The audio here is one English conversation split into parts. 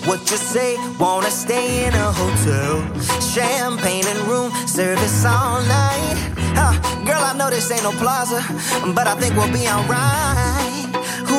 What you say? Wanna stay in a hotel? Champagne and room service all night. Girl, I know this ain't no plaza, but I think we'll be alright.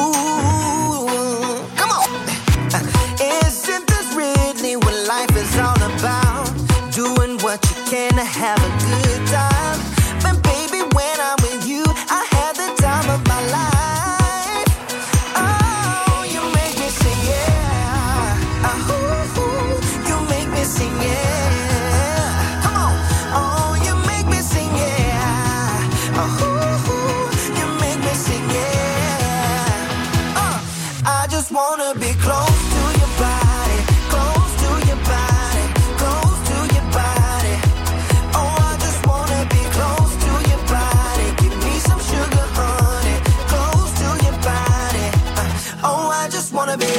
Ooh, come on. Isn't this really what life is all about? Doing what you can to have a good time. But baby, when I'm with you, I have the time of my life. Oh, you make me sing, yeah. You make me sing, yeah. Come on. Oh, you make me sing, yeah. You make me sing, yeah. I just wanna be close to your body, close to your body, close to your body. Oh, I just wanna be close to your body. Give me some sugar, honey, close to your body. Oh, I just wanna be.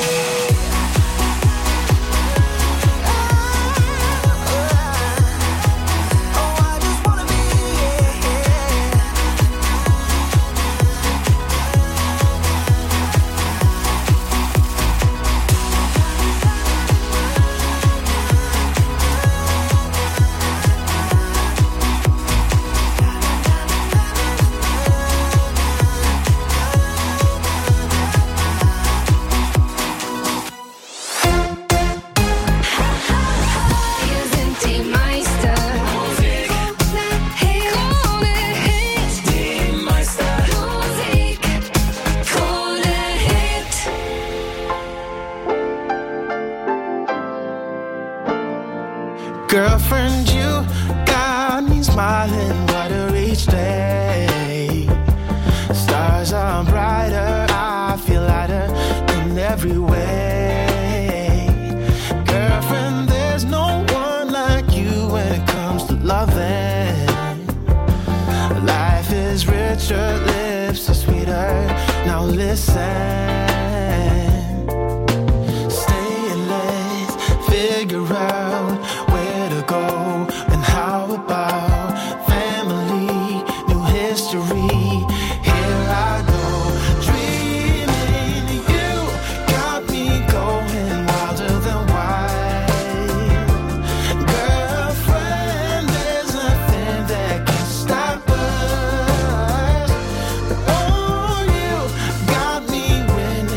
Girlfriend, you got me smiling brighter each day. Stars are brighter, I feel lighter in every way. Girlfriend, there's no one like you when it comes to loving. Life is richer, lips are sweeter. Now listen. Stay and let's figure out go and how about family, new history. Here I go, dreaming. You got me going wilder than wild. Girlfriend, there's nothing that can stop us. Oh, you got me when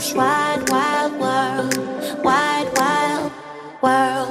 this wide, wild world, wide, wild world.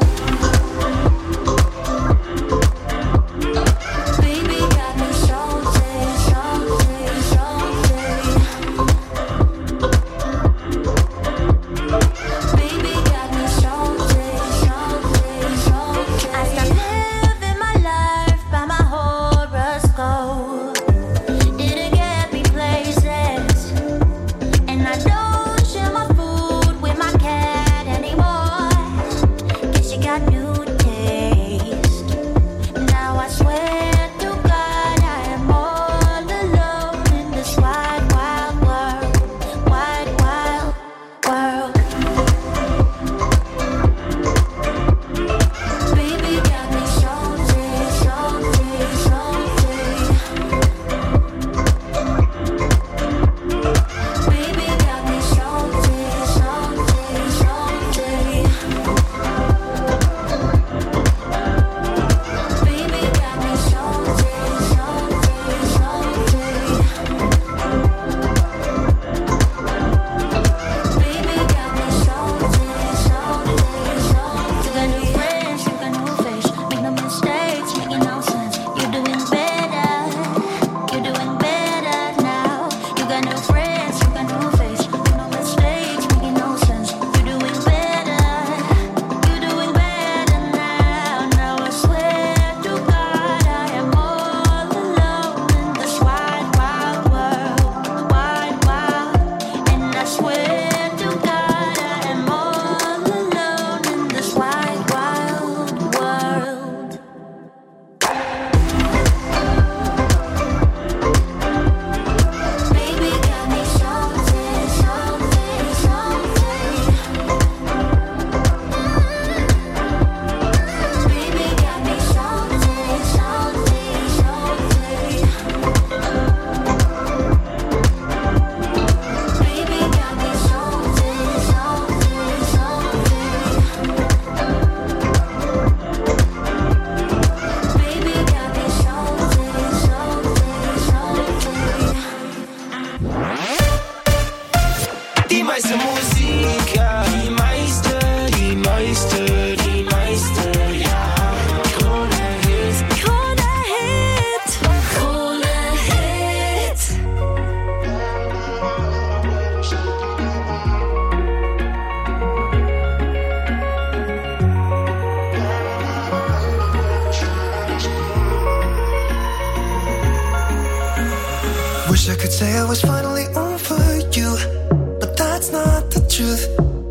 Wish I could say I was finally over you, but that's not the truth.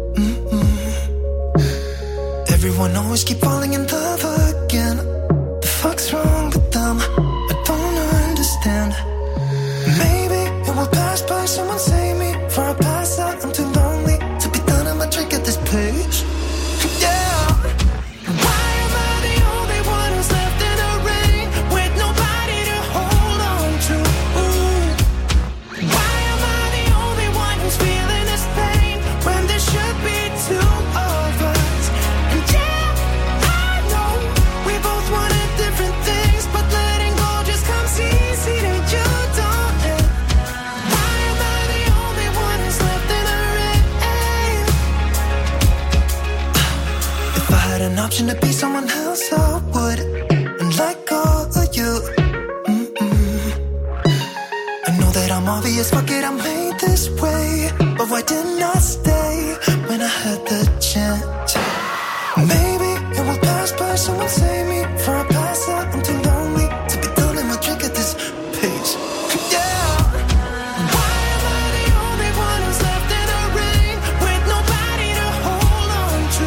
Everyone always keep falling in love again. The fuck's wrong with them? I don't understand. Maybe it will pass by. Someone save me for I pass out. I'm too lonely to be done. I'm a drink at this place. Yeah. Why am I the only one who's left in the rain with nobody to hold on to? Why am I the only one who's feeling this pain when there should be two of us? And yeah, I know we both wanted different things, but letting go just comes easy to you, don't it? Why am I the only one who's left in the rain? If I had an option to be someone else, I would, and let go of you. I know that I'm obvious, fuck it, I'm made this way. But why didn't I stay when I had the chance? Maybe it will pass by. Someone save me for I pass out. I'm too lonely to be done in my drink at this pace. Yeah. Why am I the only one who's left in the rain with nobody to hold on to?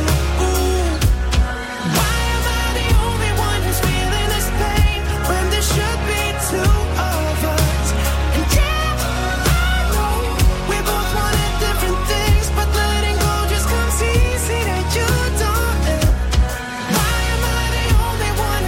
Why am I the only one who's feeling this pain when there should be two of us? And yeah, I know we both wanted different things, but letting go just comes easy to you, don't it? Why am I the only one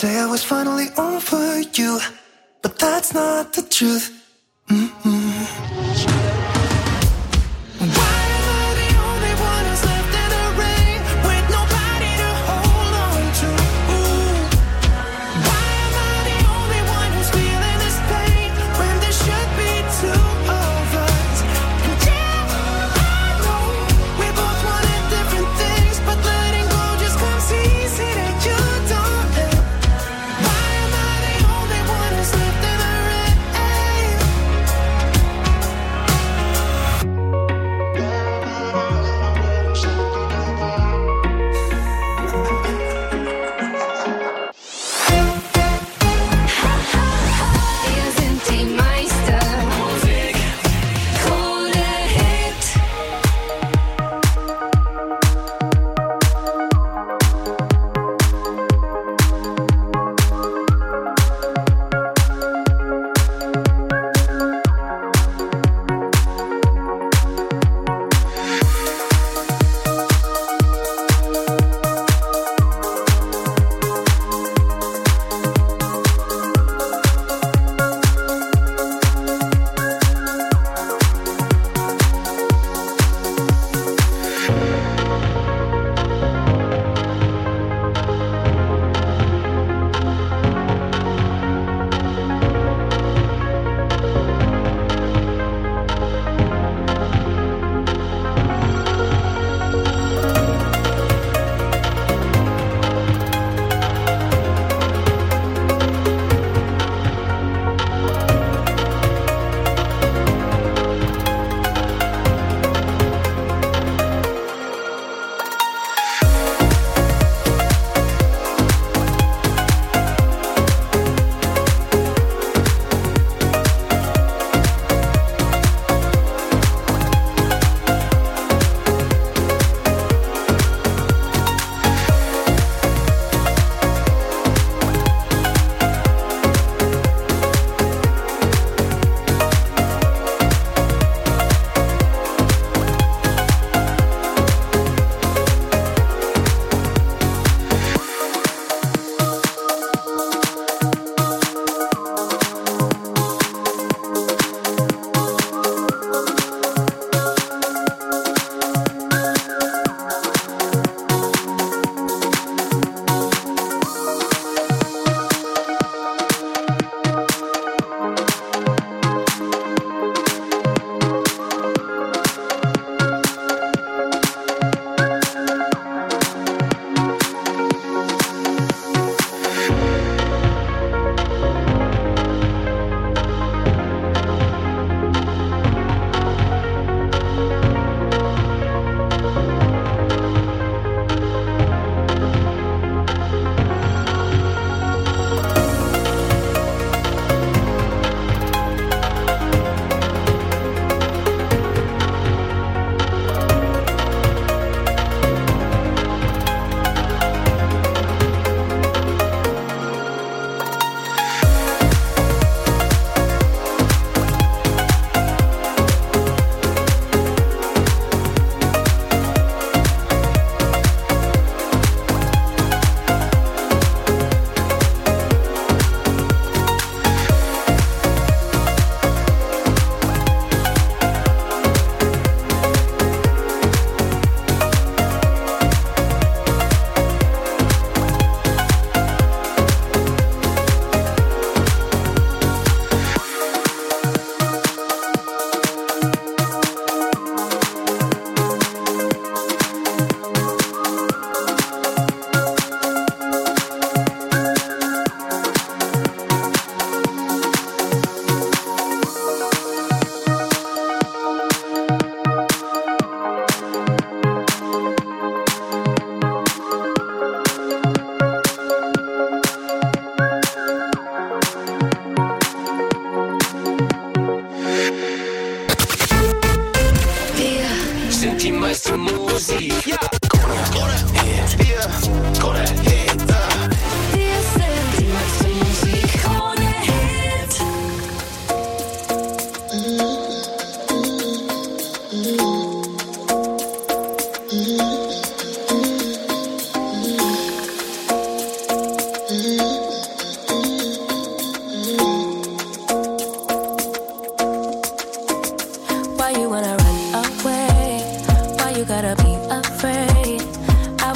say I was finally over you, but that's not the truth.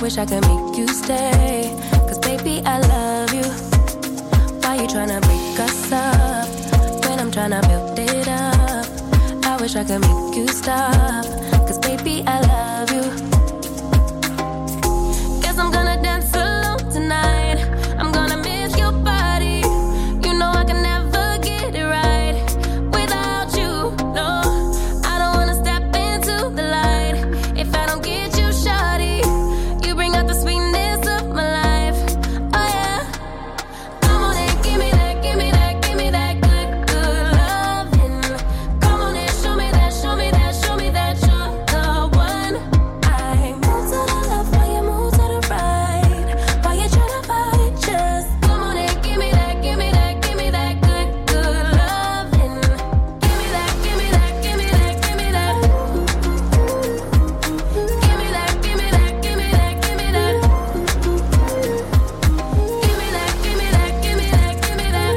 wish I could make you stay. Cause baby, I love you. Why you tryna break us up when I'm tryna build it up? I wish I could make you stop. Cause baby, I love you. Guess I'm gonna dance alone tonight. I'm gonna miss your body. You know I can never get it right without you. No, I don't wanna step into the light if I don't get you, shawty. You bring out the sweetness of my life. Oh yeah. Come on and give me that, give me that, give me that good, good loving. Come on and show me that, show me that, show me that you're the one. I move to the left while you move to the right. While you tryna fight, just come on and give me that, give me that, give me that good, good loving. Give me that, give me that, give me that, give me that. Give me that, give me that, give me that, give me that. Give me that, give me that, give me that, give me that.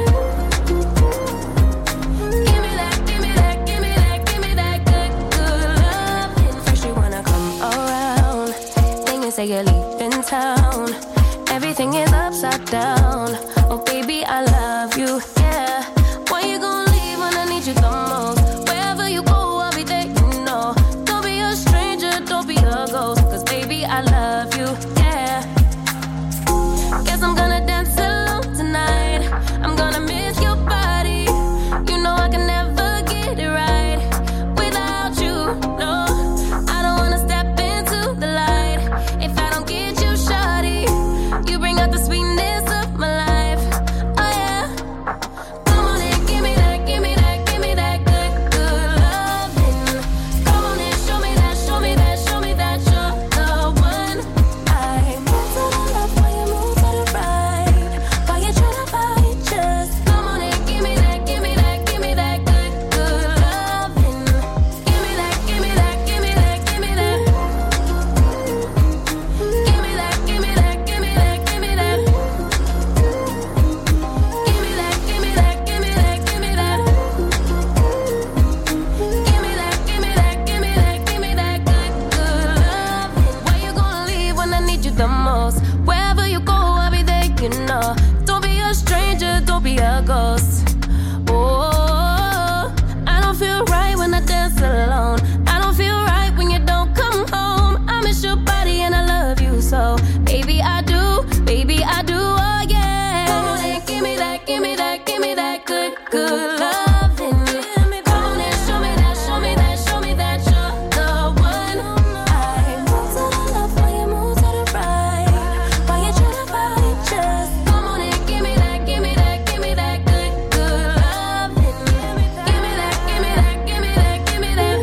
Give me that, give me that, give me that, give me that good, good loving. First you wanna come around, then you say you're leaving town. Everything is upside down. Oh baby, I love you, yeah. Why you gonna leave when I need you the most? Wherever you go, I'll be there, you know. Don't be a stranger, don't be a ghost. Cause baby, I love you, yeah. Guess I'm gonna dance alone tonight. I'm gonna miss your body. You know I can never get it right without you. No, I don't wanna step into the light if I don't get you, shawty. You bring out the sweetness of my life. Oh yeah. Come on and give me that, give me that, give me that good, good loving. Come on and show me that, show me that, show me that you're the one. I move to the left while you move to the right. While you tryna fight, just come on and give me that, give me that, give me that good, good loving. Give me that, give me that, give me that, give me that. Give me that, give me that, give me that, give me that. Give me that, give me that, give me that, give me that. Give me that, give me that, give me that, give me that good, good loving. Why you gonna leave when I need you the most? Wherever you go, I'll be there, you know. Don't be a stranger, don't be a ghost. Oh, I don't feel right when I dance alone. I don't feel right when you don't come home. I miss your body and I love you so. Baby, I do, oh yeah. Come on and give me that, give me that, give me that good, good loving. Come on and show me that, show me that, show me that you're the one. I move to the left while you move to the right. While you tryna fight, just come on and give me that, give me that, give me that good, good loving. Give me that, give me that, give me that, give me that.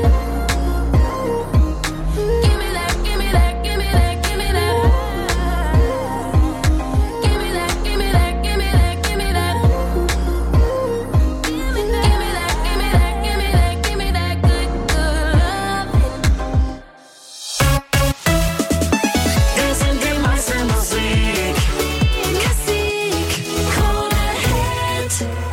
Give me that, give me that, give me that, give me that. Give me that, give me that, give me that, give me that. Give me that, give me that, give me that, give me that good, good loving. Descendez mais sa musique. Musik, cooler Hit.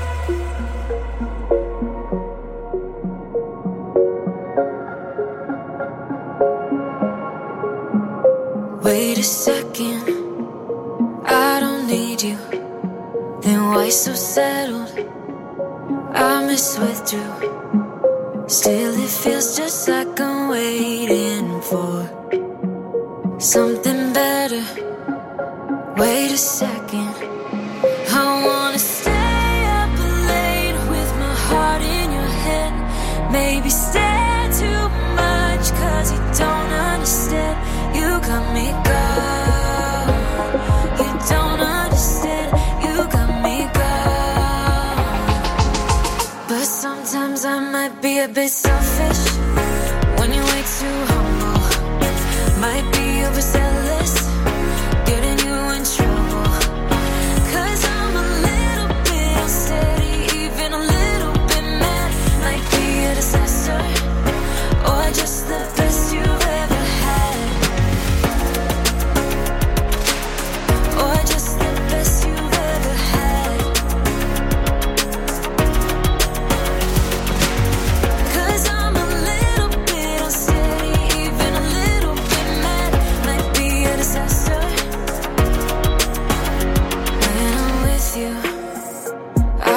Wait a second, I don't need you. Then why so settled? I miswithdrew. Still it feels just like I'm waiting for something better. Wait a second, I wanna stay up late with my heart in your head. Maybe stay too much cause you don't understand. You got me gone. You don't understand. You got me gone. But sometimes I might be a bit selfish when you're way too humble. Might be overzealous, getting you in trouble. Cause I'm a little bit unsteady, even a little bit mad. Might be a disaster, or just the best you've ever had. Or just the best you've ever had. Cause I'm a little bit unsteady, even a little bit mad. Might be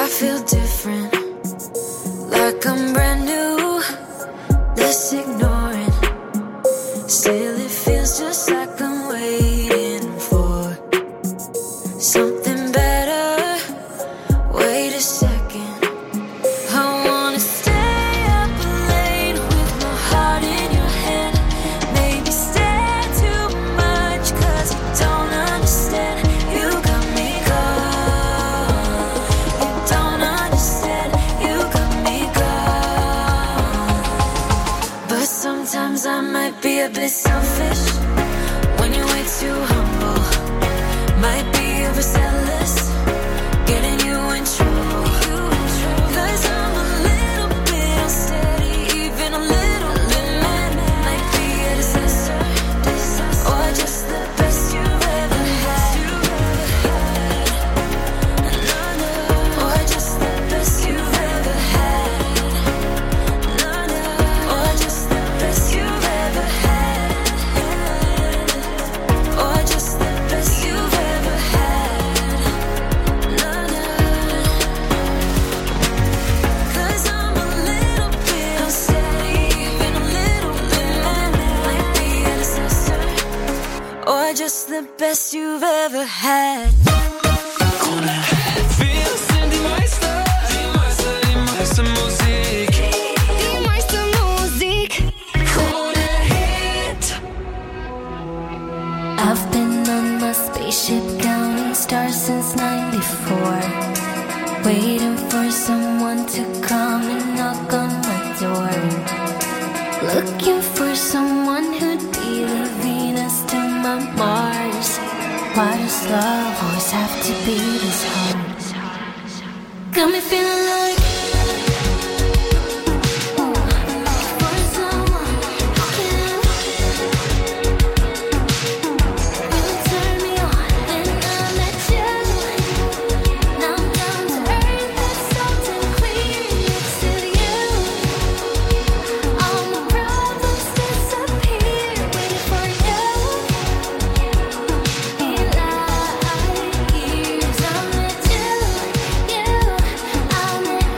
feel different, like I'm brand new. Let's ignore it. Still it feels just like I'm waiting for something better. Wait a second, I wanna stay up late with my heart in your hand. Maybe stay too much cause you don't understand. You got me gone. You don't understand. You got me gone. But sometimes I might be a bit selfish when you're way too humble. Might be overzealous, getting you in trouble. Cause I'm a little bit unsteady, even a little bit mad. Might be a disaster, or just the best you've ever had. Or just the best you've ever had. Or just the best you've ever had. Or just the best you've ever had. Cause I'm a little bit unsteady, even a little bit mad. Might be a disaster, or just the best you've ever had. I've been on my spaceship counting stars since '94, waiting for someone to come and knock on my door. Looking for someone who'd be the Venus to my Mars. Why does love always have to be this hard? Got me feeling like for someone who can really turn me on, and I met you. Now I'm down to earth, that's salt and clear next to you. All my problems disappear, waiting for you. In light years, I met you. I met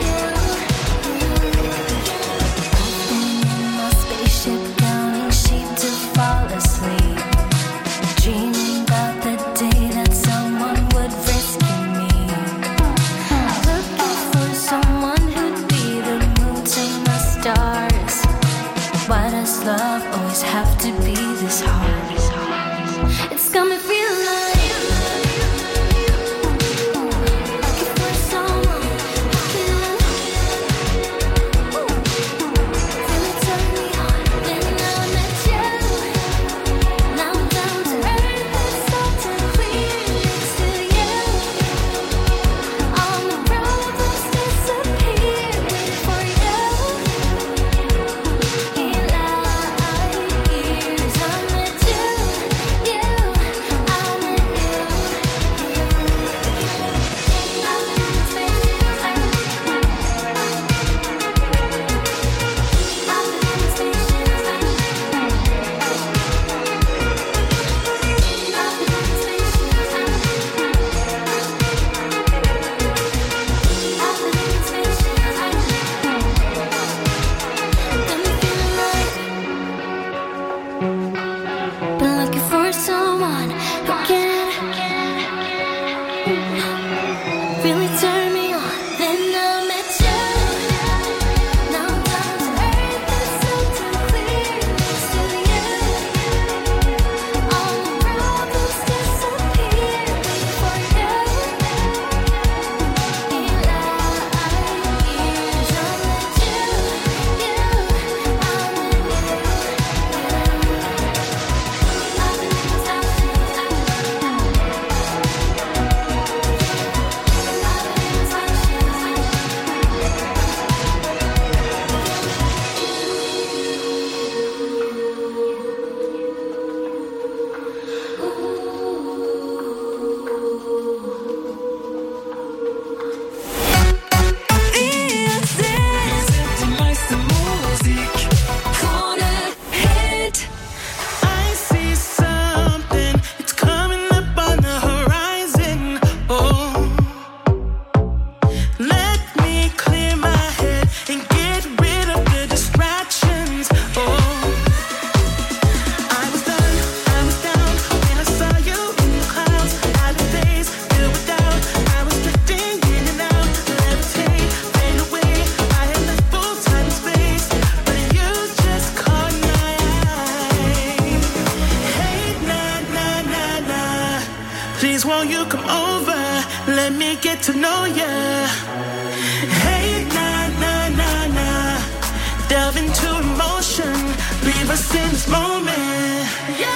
me get to know ya. Hey, nah, nah, nah, nah. Delve into emotion, leave us in this moment. Yeah.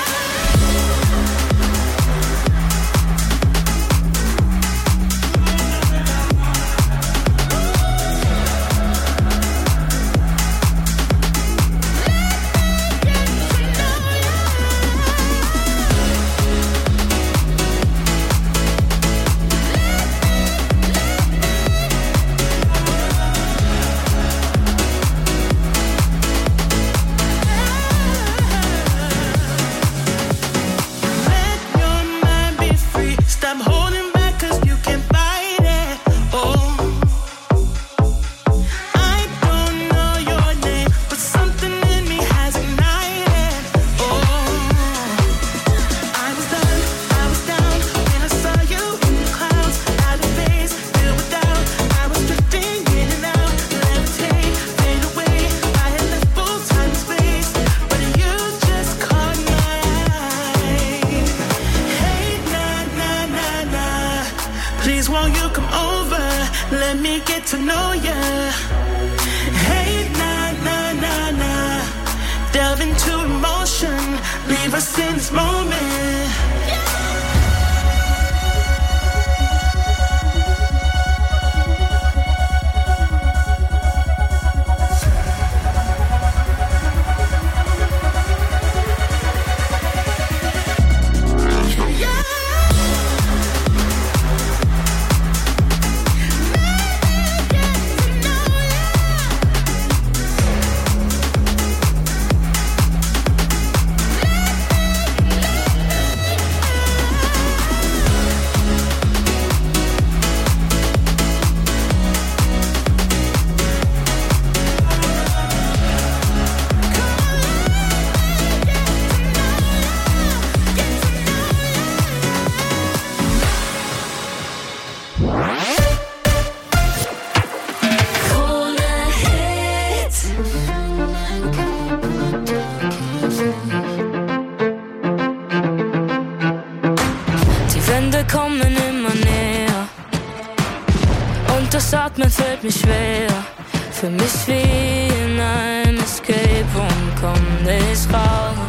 Atmen fällt mir schwer, für mich wie in einem Escape Room, komm nicht raus.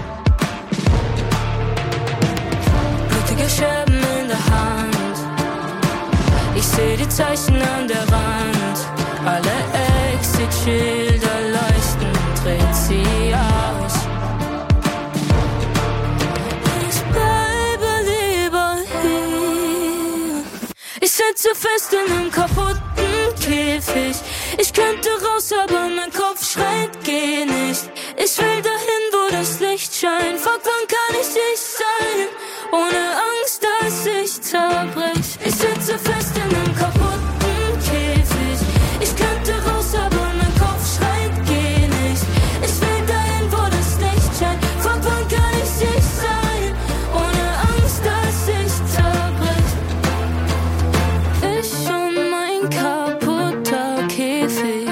Blutige Scherben in der Hand, ich seh die Zeichen an der Wand. Alle Exit-Schilder leuchten, dreht sie aus. Ich bleibe lieber hier. Ich sitze fest in einem kaputten Käfig. Ich könnte raus, aber mein Kopf schreit, geh nicht. Ich will dahin, wo das Licht scheint. Fuck, wann kann ich dich sein? Ohne Angst, dass ich zerbrech. Ich sitze fest in einem kaputten Käfig. Ich könnte raus, aber mein Kopf schreit, geh nicht. Ich will dahin, wo das Licht scheint. Fuck, wann kann ich dich sein? Ohne Angst, dass ich zerbrech. Ich und mein kaputter Käfig.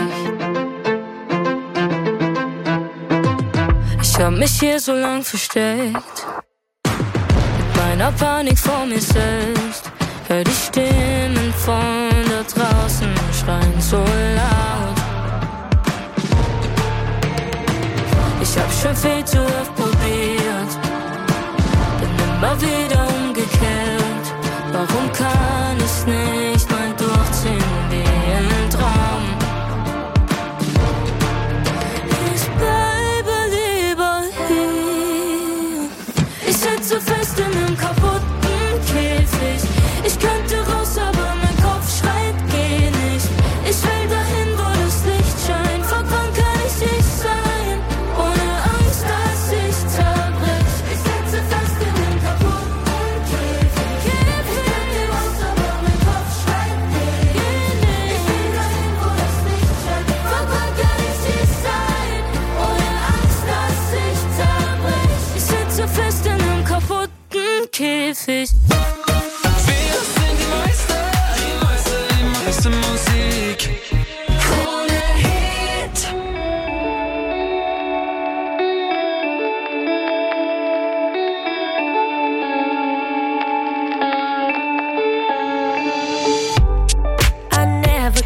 Ich hab mich hier so lang versteckt, mit meiner Panik vor mir selbst. Hör die Stimmen von da draußen schreien so laut. Ich hab schon viel zu oft probiert, bin immer wieder umgekehrt. Warum kann ich's nicht mal durchziehen wie ein Traum? Ich bleibe lieber hier. Ich sitze fest in einem kaputten Käfig. Ich könnte raus, aber mein Kopf schreit, geh nicht. Ich will dahin, wo das Licht scheint. Fuck, wann kann ich dich sein? Ohne Angst, dass ich zerbrech. Ich sitze fest in einem kaputten Käfig. Ich könnte raus, aber mein Kopf schreit, geh nicht. Ich will dahin, wo das Licht scheint. Fuck, wann kann ich dich sein? Ohne Angst, dass ich zerbrech. Ich sitze fest in einem kaputten Käfig. Musik. Krone Hit.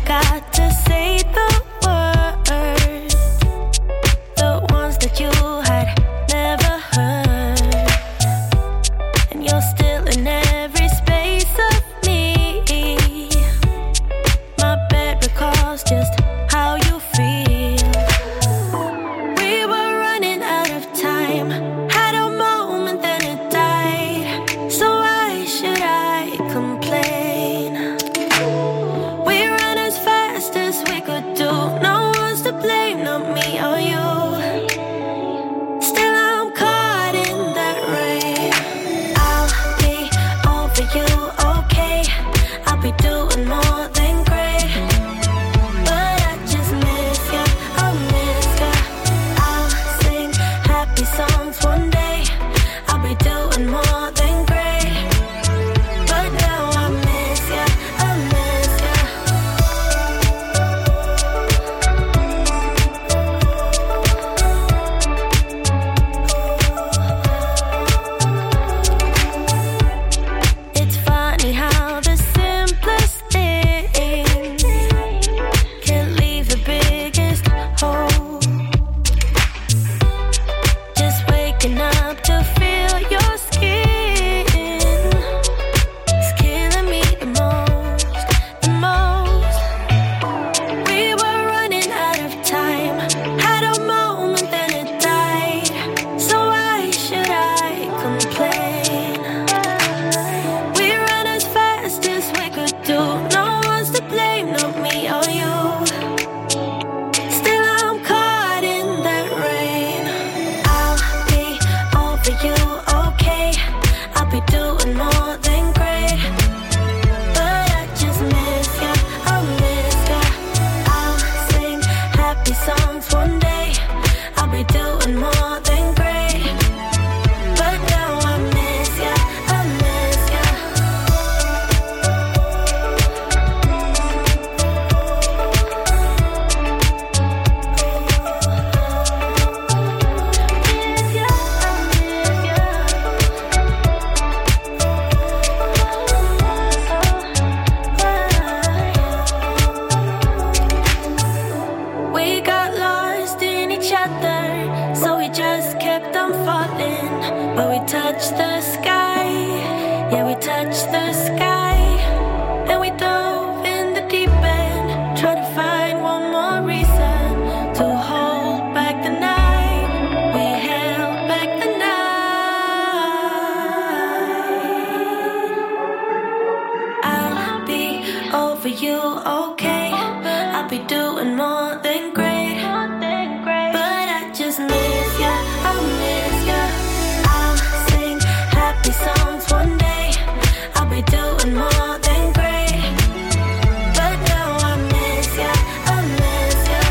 forgot to say the words, the ones that you had never heard. And you're still in every space of me. My bed recalls just how you feel. We were running out of time, had a moment then it died. So why should I complain? We ran as fast as we could do. No one's to blame, not me or you. Still I'm caught in that rain. I'll be over you, okay. I'll be doing more than great. But I just miss you, I miss you. I'll sing happy songs one day. I'll be doing more than great. But now I miss you, I miss you. It's funny how the simplest things can leave the biggest hole. Just waking up to feel your skin is killing me the most, the most. We were running out of time, had a moment then it died. So why should I complain? We ran as fast as we could do. No one's to blame, not me or you. Still I'm caught in that rain. I'll be over you, okay. I'll be doing more than great. But I just miss you, I miss you. I'll sing happy songs one day. I'll be doing more than great. But now I miss you, I miss you. We got lost in each other, so we just kept on falling. But we touched the sky, yeah, we touched the sky. And we dove in the deep end, trying to find one more reason to hold back the night. We held back the night. I'll be over you, okay. I'll be doing more than great. But I just miss you, I miss you. I'll sing happy songs one day. I'll be doing more than great. But now I miss you, I miss you.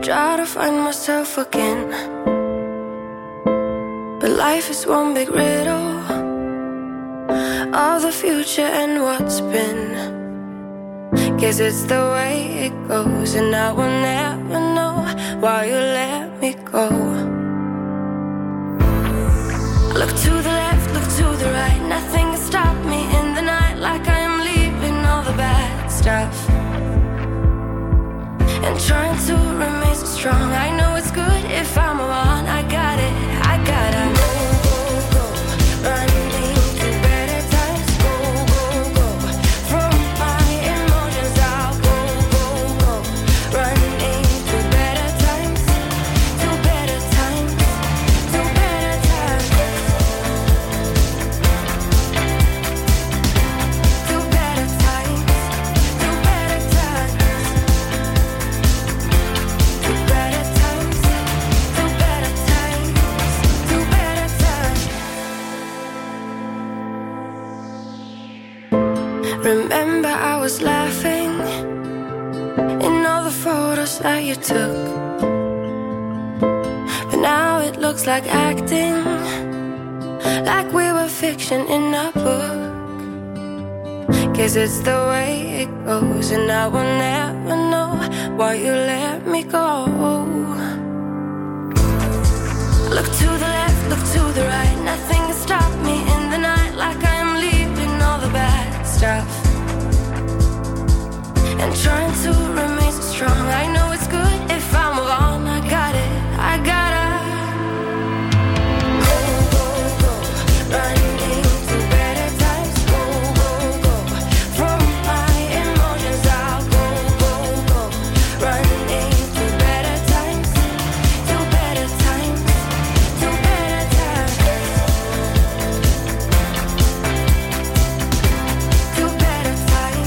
try to find myself again, but life is one big riddle of the future and what's been. Guess it's the way it goes, and I will never know why you let me go. Look to the left, look to the right, nothing can stop me in the night, like I am leaving all the bad stuff and trying to remain so strong. I know it's good if I'm alone. I got it, I gotta go, go, go, running to better times. Go, go, go, from my emotions I'll go, go, go, running to better times, to better times, to better times, to better times, to better times. Remember I was laughing in all the photos that you took, but now it looks like acting, like we were fiction in a book. Guess it's the way it goes, and I will never know why you let me go. Look to the left, look to the right, nothing can stop me in the night, like I am leaving all the bad stuff and trying to remain so strong. I know it's good if I'm alone. I got it, I gotta go, go, go, running to better times. Go, go, go, from my emotions I'll go, go, go, running to better times, to better times, to better times, to better times.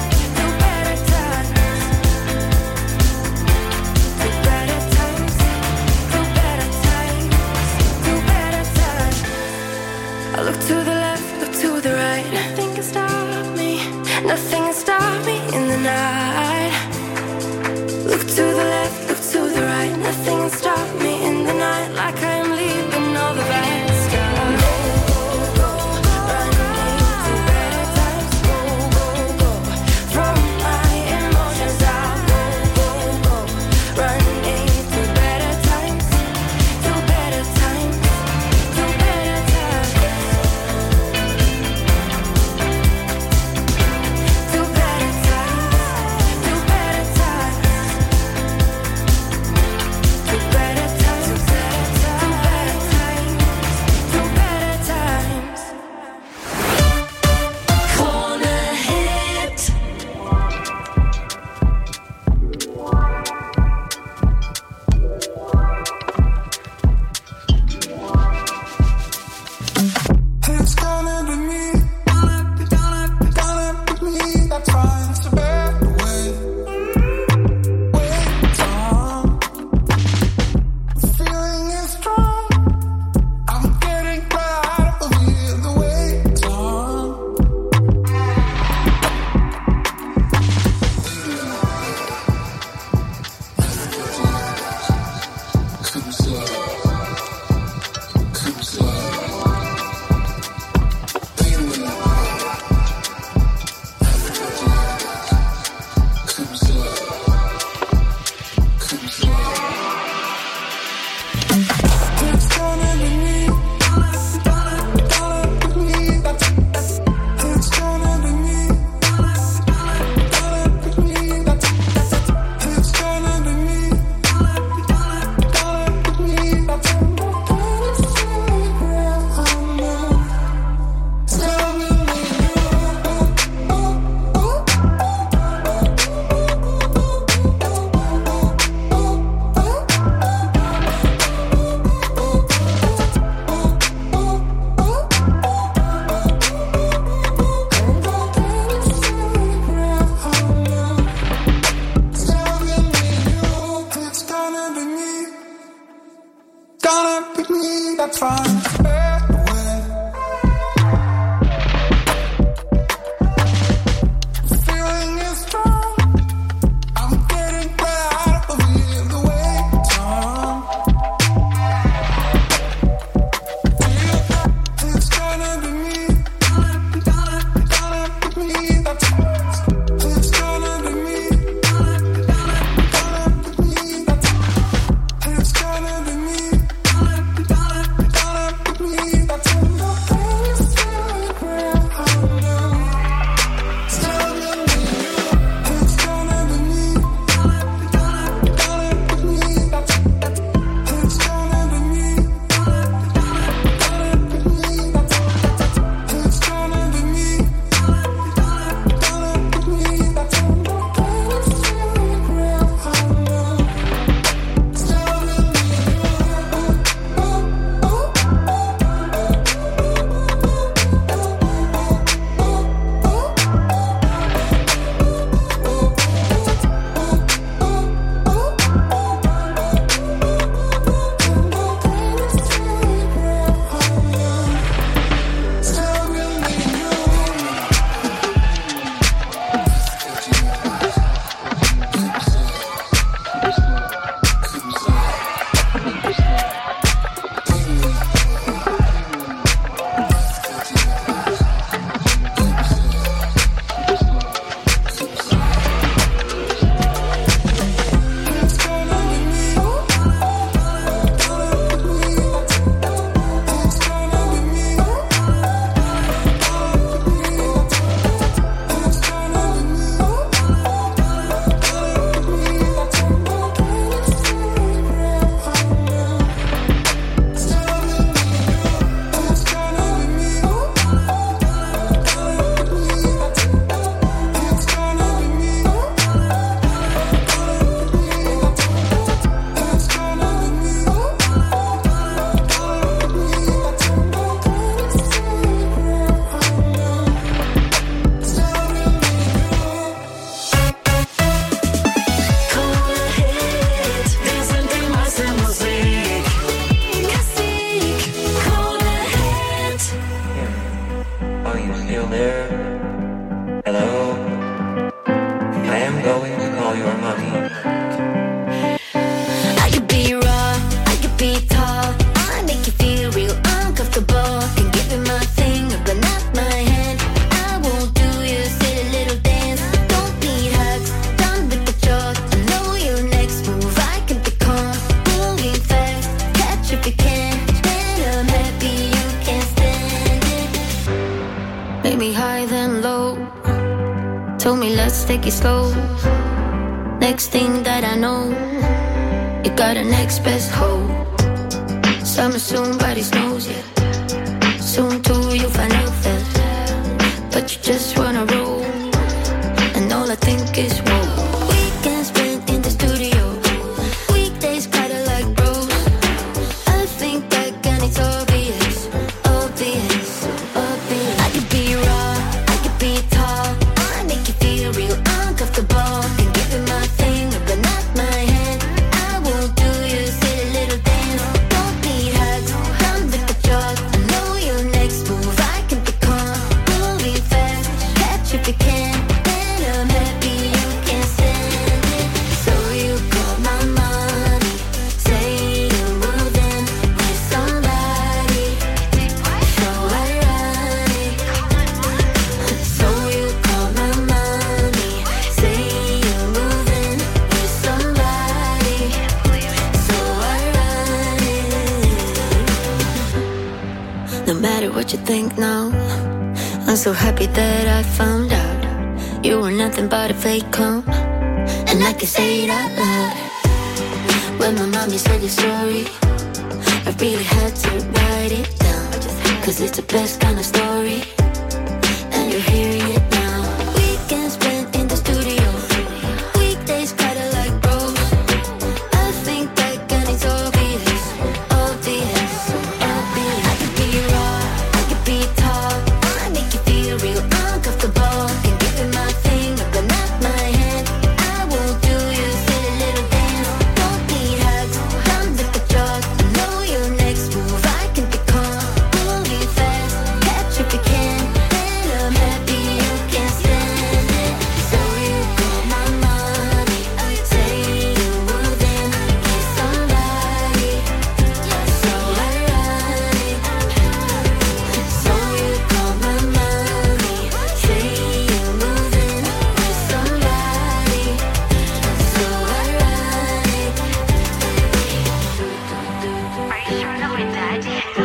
I look to the left, look to the right, nothing can stop me, nothing can stop me in the night. Look to the left, look to the right, nothing can stop me in the night, like I am leaving all the bad stuff. Go, go, go, running to better times. Go, go, go, from my emotions I'll go, go, go, running to better times, to better times, to better times. To better times, to better times, to better times, to better times, to better times. Corner hit. It's gonna be me. Gonna be me. That's fine. So bear wait on. The feeling is strong. I'm getting right of here. The wait's on. Come slow. Come slow. That's fine. The feeling is strong. I'm getting right of here. The way told me let's take it slow. Next thing that I know, you got a next best hoe. Summer soon, body snows, yeah. Soon too, you find out that, but you just wanna roll, and all I think is whoa. Weekends spent in the studio, weekdays kinda like bros. I think that gun it's obvious, obvious, obvious. I could be raw, I could be tall, I make you feel real uncomfortable. And give it my finger, but not my hand. I won't do you silly little dance. Don't need hugs, come with the jog. I know your next move, I can be calm. Moving fast, catch if you can. And I'm happy you can stand it. So you got my money, say you're moving with somebody. So ironic. So you got my money, say you're moving with somebody. So ironic. No matter what you think now, I'm so happy that I found out you were nothing but a fake clown. And I can say it out loud. When my mommy said your story, I really had to write it down, 'cause it's the best kind of story, and you're hearing it now. Weekends spent in the studio, weekdays kinda like bros. I think that gun is obvious, obvious, obvious. I could be raw, I could be tall, I make you feel real uncomfortable. Can give it my finger, but not my hand. I won't do you silly little dance. Don't need hugs, come with the jog. I know your next move, I can be calm. Moving fast, catch if you can. And I'm happy you can stand it. So you got my money, say you're moving with somebody. So ironic. So you got my money, say you're moving with somebody. So ironic. Are you sure that we're dead?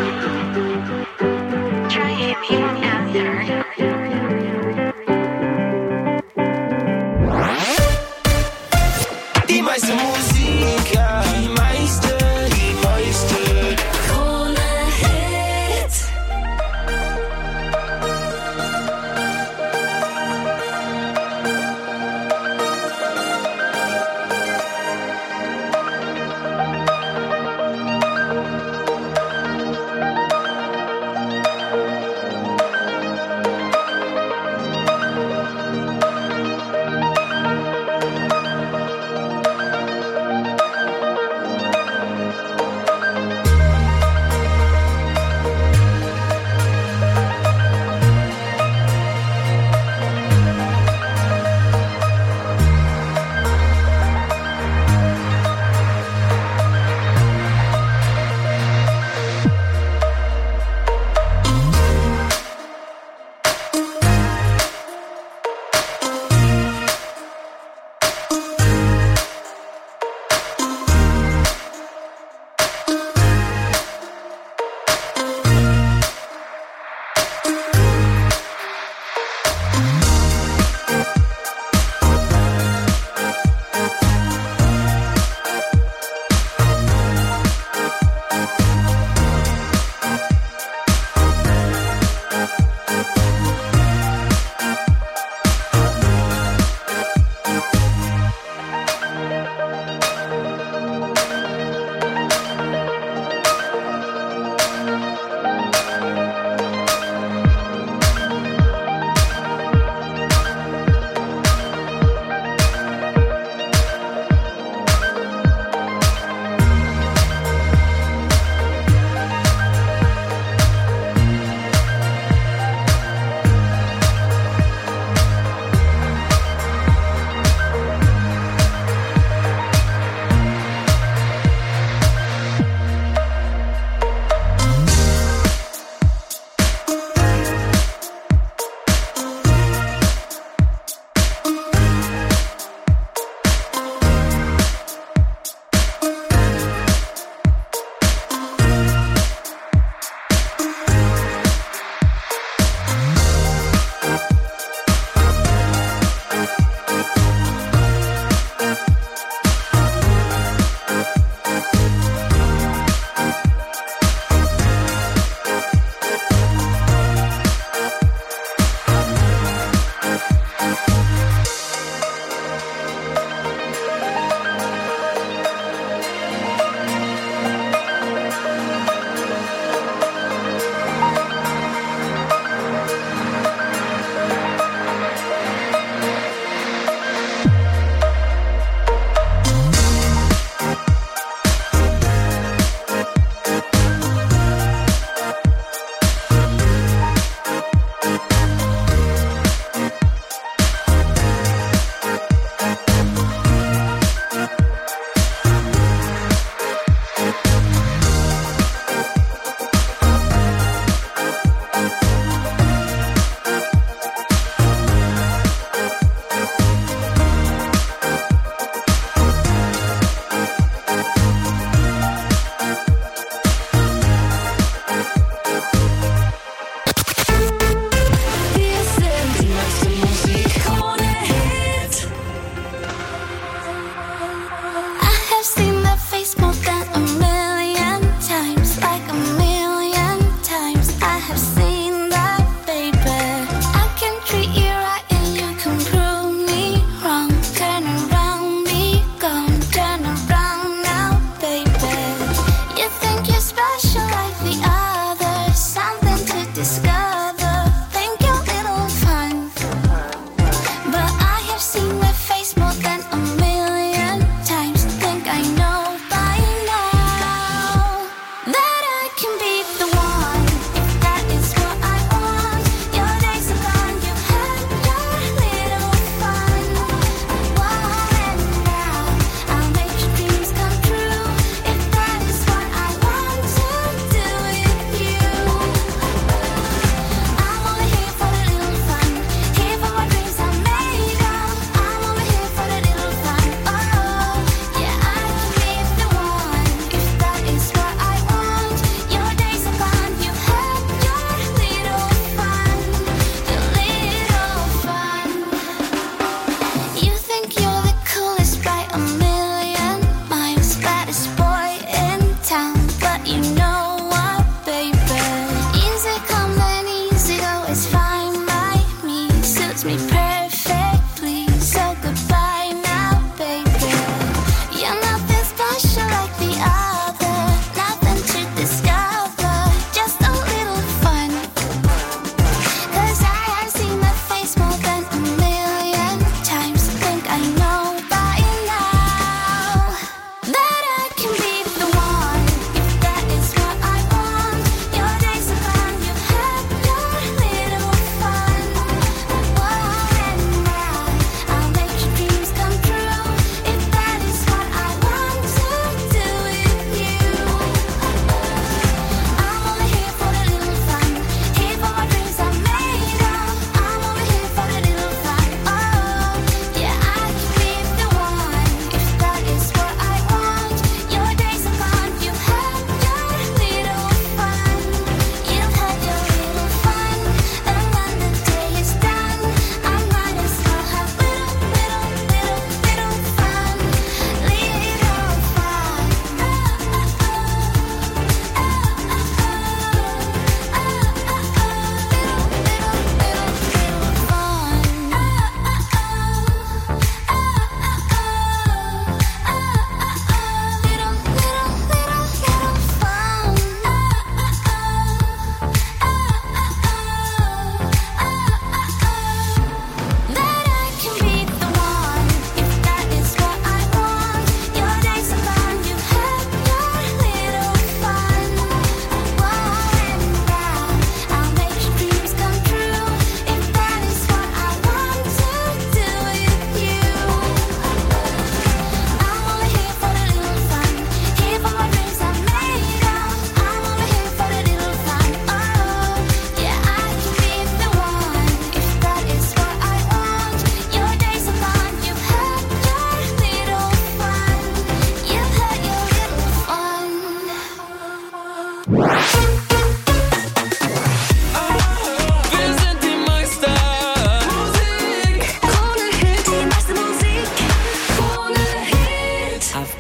Try him, he won't answer. Die meiste Musik, ja, die meiste. Krone Hit.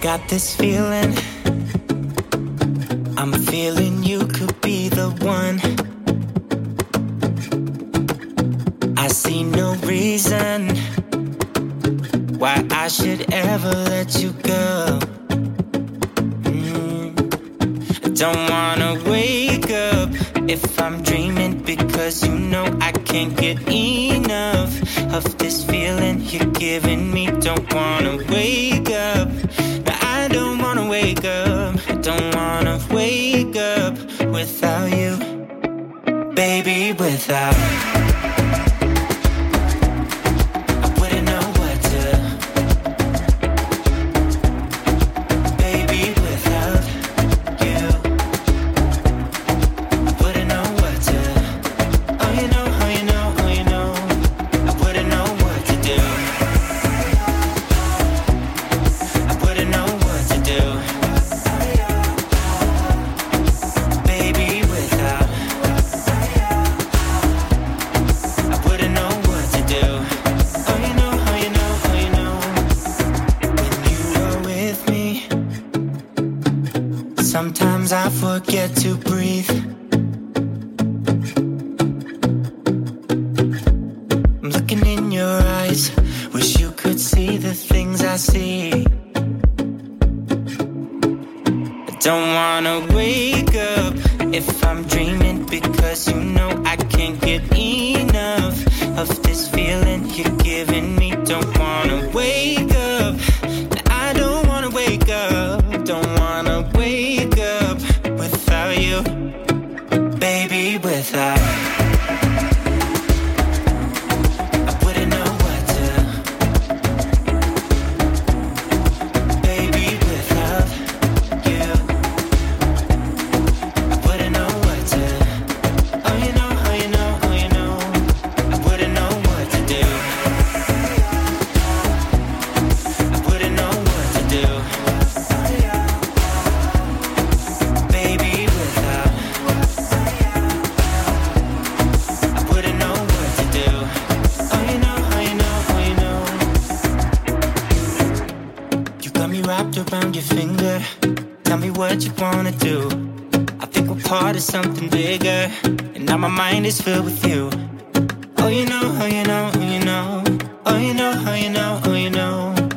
got this feeling, I'm feeling you could be the one. I see no reason why I should ever let you go. I don't wanna wake up if I'm dreaming, because you know I can't get enough of this feeling you're giving me. Don't wanna wake up, no, I don't wanna wake up. I don't wanna wake up without you, baby, without you. Sometimes I forget to breathe. I'm looking in your eyes, wish you could see the things I see. I don't wanna wake up if I'm dreaming, because you know I can't get enough of this feeling you're giving me. Don't wanna wake up, I don't wanna wake up. Don't wanna wake up without you, baby, without you. Around your finger, tell me what you wanna do. I think we're part of something bigger, and now my mind is filled with you. Oh, you know, oh, you know, oh, you know, oh, you know, oh, you know, oh, you know,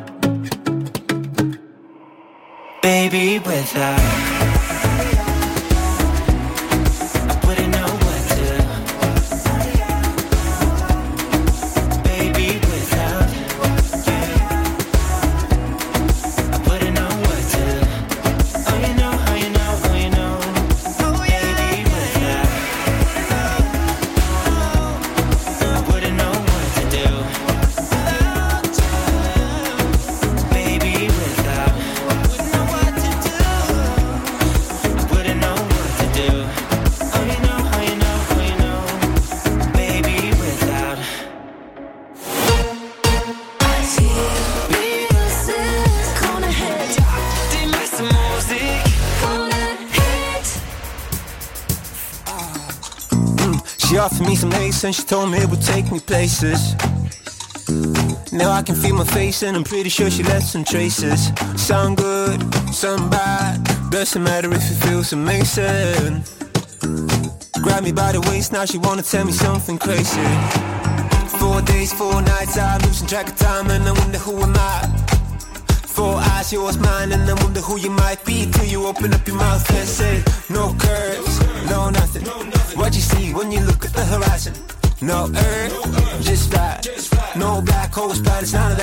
baby, without She offered me some lace and she told me it would take me places. Now I can feel my face and I'm pretty sure she left some traces. Some good, some bad, doesn't matter if it feels amazing. Grab me by the waist, now she wanna tell me something crazy. 4 days, 4 nights, I'm losing track of time and I wonder who am I. 4 eyes, yours, mine, and I wonder who you might be till you open up your mouth and say, no curves, no nothing. What you see when you look at the horizon? No earth, just fly. No black holes, but it's none of